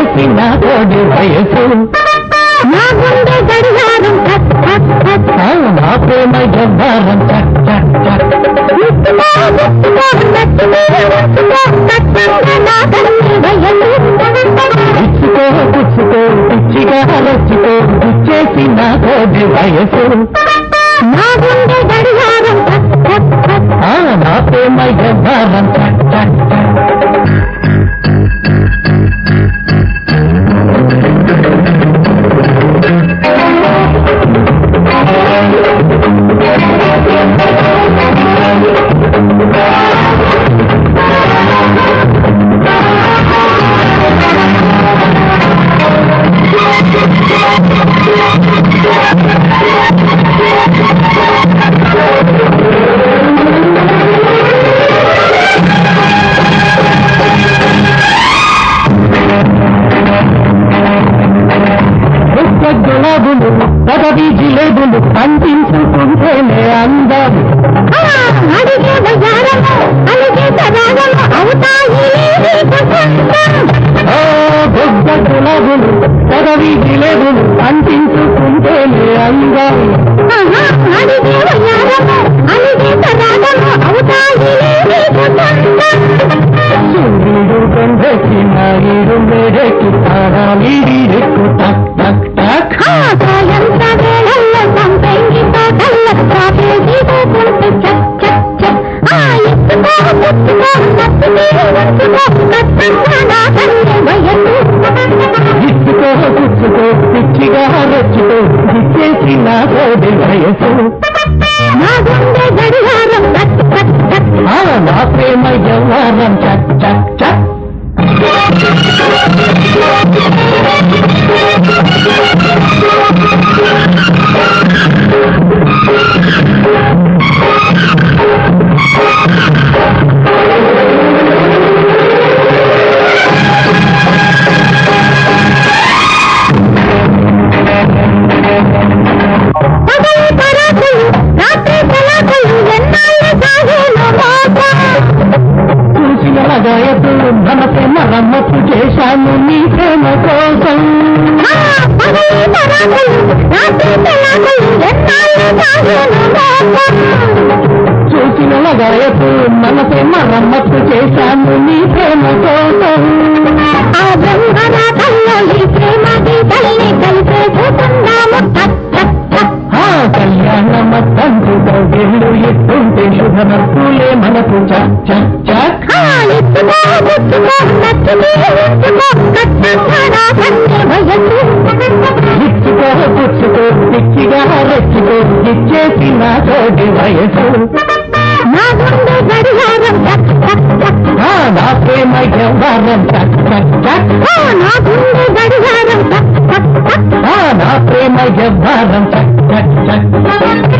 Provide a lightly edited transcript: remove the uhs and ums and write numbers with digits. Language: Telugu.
ఇచ్చేసి నా తోడి వయసు నా గుండె గడియారం నా ప్రేమ జబ్బారం చక్ చక్ చక్ ఇచ్చుకో పుచ్చుకో పిచ్చిగా రచ్చుకో ఇచ్చేసి నా తోడి వయసు నా గుండె గడియారం నా ప్రేమ జబ్బారం చక్ చక్ చక్ గులాబులు పదవి జిలేబులు అందించుకుంటేనే అందాలు అడిగే బజారము అలిగే సరాగము అవుతాయి బొగ్గ గులాబులు పదవి జిలేబులు అందించుకుంటేనే అందాలు అడిగే బజారము అలిగే సరాగము అవుతాయి సూర్యుడు గంధకి నాయుడు మేడకి తారాలీడెక్కు టక్ టక్ టక్ సాయంత్ర వేళల్లో సంపెంగి తోటల్ల కాపేసి పోకుంటే చక్ చక్ చక్ ఎత్తుకో పుచ్చుకో ఇచ్చుకో పుచ్చుకో పిచ్చిగా రచ్చుకో ఇచ్చేసి నా తోడి వయసు నా గుండె గడియారం నా ప్రేమ జవారం చక్ చక్ చక్ చూసిన గాయతు మనసే మరమ్మతు చేశాను నీ ప్రేమ కోసం చూసిన గాయతు మనసే మరమ్మతు చేశాను నీ ప్రేమ కోసం ఆ బ్రహ్మరాతంలో ఈ ప్రేమ గీతల్ని కలిపేసుకుందాము కళ్యాణమత్తంటు వెళ్ళు ఎత్తుంటే శుభమర్పులే మనకు చక్ చక్ చక్ ఇచ్చుకో పుచ్చుకో పిచ్చిగా రెచ్చుకో ఇచ్చేసి నా తోడి వయసు నా గుండె గడియారం నా ప్రేమ జవారం చక్ చక్ చక్ నా గుండె గడియారం నా ప్రేమ జవారం చక్ చక్ చక్